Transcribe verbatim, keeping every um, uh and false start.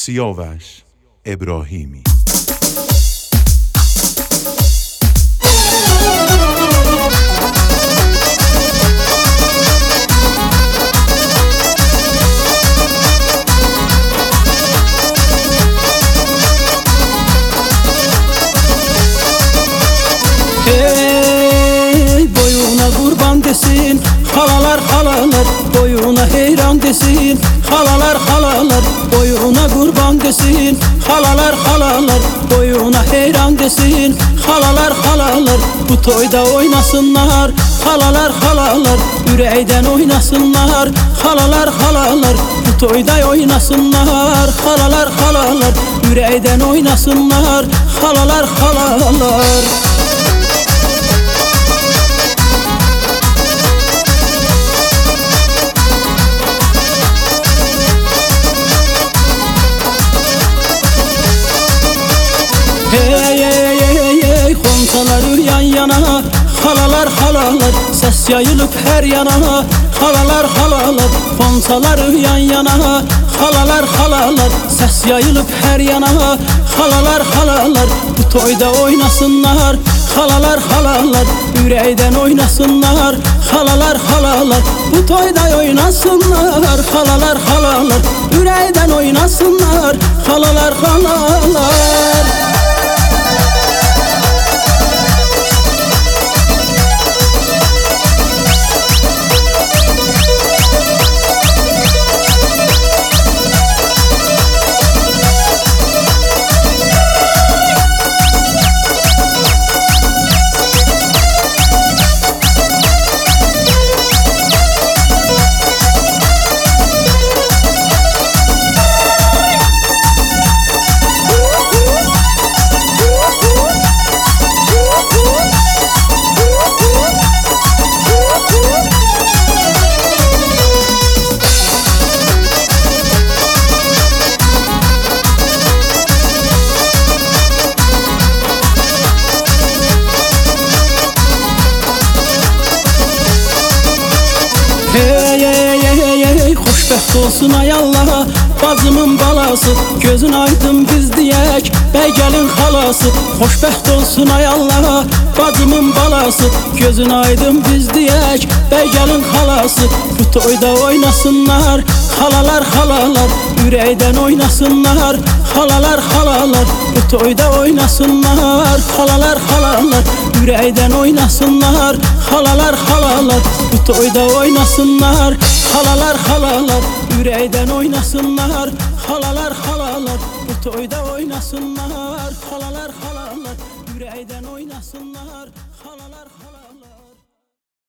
سیاوش ابراهیمی. Hey boyuna kurban desin halalar halalar, boyuna heyran desin halalar halalar, boyuna kurban desin halalar halalar, boyuna heyran desin halalar halalar. Bu toyda oynasınlar halalar halalar, yüreğden oynasınlar halalar halalar. Bu toyda oynasınlar halalar halalar, yüreğden oynasınlar halalar halalar. Hey hey hey hey, konsaları yan yana halalar halalar, ses yayılıp her yana halalar halalar. Konsaları yan yana halalar halalar, ses yayılıp her yana halalar halalar. Bu toyda oynasınlar halalar halalar, yüreğden oynasınlar halalar halalar. Bu toyda oynasınlar halalar halalar, yüreğden oynasınlar halalar halalar. Hey hey hey hey, xoşbəxt olsun ay Allah, bacımın balası, gözün aydın biz diyək, bəy gəlin xalası. Xoşbəxt olsun ay Allah, bacımın balası, gözün aydın biz diyək, bəy gəlin xalası. Bu toyda oynasınlar halalar halalar, yüreğden oynasınlar halalar halalar. Bu toyda oynasınlar halalar halalar, yüreğden oynasınlar halalar halalar. Bu toyda oynasınlar halalar halalar, yüreğden oynasınlar halalar halalar. Bu toyda oynasınlar halalar halalar, yüreğden oynasınlar halalar halalar.